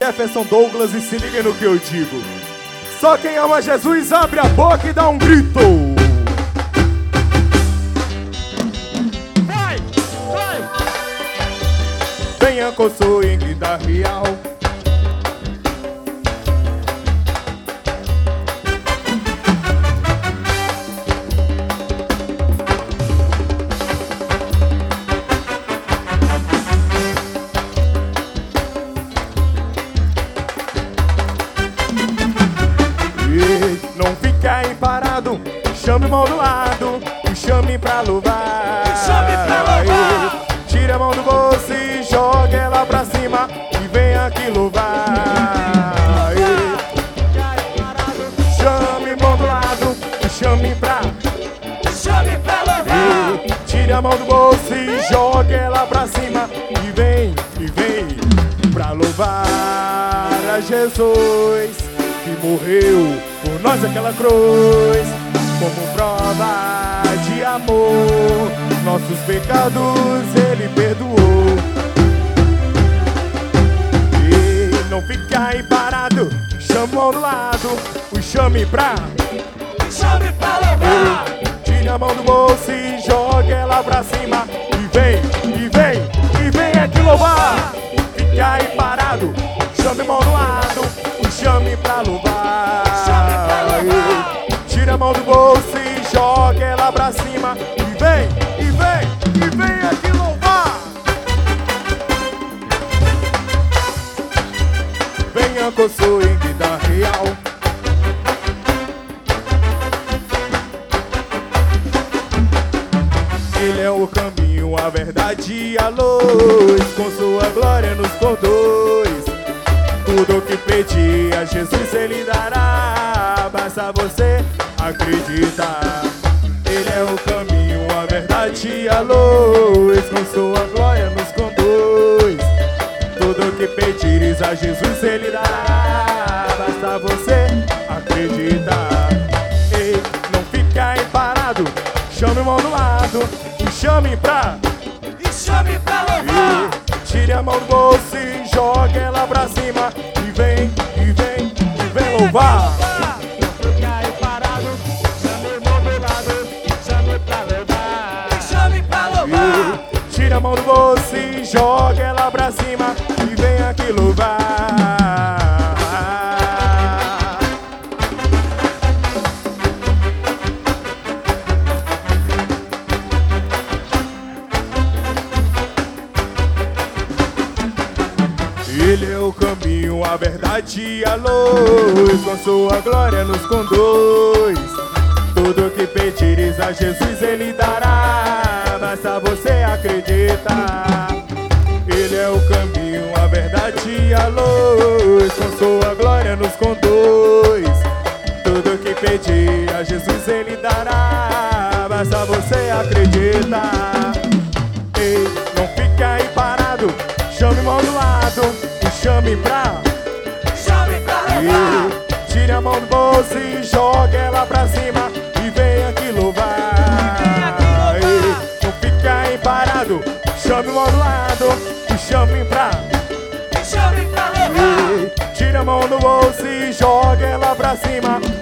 Jefferson Douglas, e se liga no que eu digo. Só quem ama Jesus abre a boca e dá um grito. Vai, vai. Venha com sua Ingrid Real. Não fica aí parado, chame o irmão do lado e chame pra louvar. Tira a mão do bolso e joga ela pra cima e vem aqui louvar. Chame o irmão do lado e chame pra louvar. Tira a mão do bolso e joga ela pra cima e vem pra louvar a Jesus que morreu por nós aquela cruz, como prova de amor, nossos pecados ele perdoou. E não fica aí parado, chama o mão do lado, o chame pra louvar. Tira a mão do bolso e joga ela pra cima e vem aqui louvar. Fica aí parado, chame o mão do lado, o chame pra louvar. Tira a mão do bolso e joga ela pra cima e vem aqui louvar. Venha com sua Ingrid Real. Ele é o caminho, a verdade e a luz, com sua glória nos conduz. Tudo que pedir a Jesus ele dará, basta você acreditar. Ele é o caminho, a verdade e a luz, com sua glória nos conduz. Tudo que pedires a Jesus ele dará, basta você acreditar. Ei, não fica aí parado, chame o irmão do lado e chame pra louvar. Tire a mão do bolso e joga ela pra cima e vem louvar. Não fica aí parado, chame o irmão do lado e chame pra louvar. Tira a mão do bolso e joga ela pra cima e vem aqui louvar. Ele é o caminho, a verdade e a luz, com sua glória nos conduz. Tudo que pedires a Jesus ele dará, basta você acreditar. Ele é o caminho, a verdade e a luz, com sua glória nos conduz. Tudo que pedir a Jesus ele dará, basta você acreditar. Ei, não fica aí parado, chame o mão do lado e chame pra louvar. Tire a mão do bolso e joga ela pra cima e vem aqui louvar. Ei, não fica aí parado, chame o mão do lado e chame pra louvar. Tire a mão do bolso e joga ela pra cima